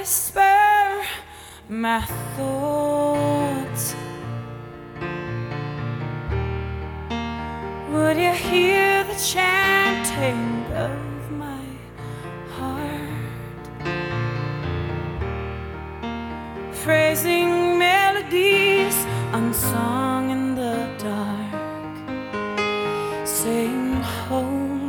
whisper my thoughts? Would you hear the chanting of my heart, phrasing melodies unsung in the dark, saying hold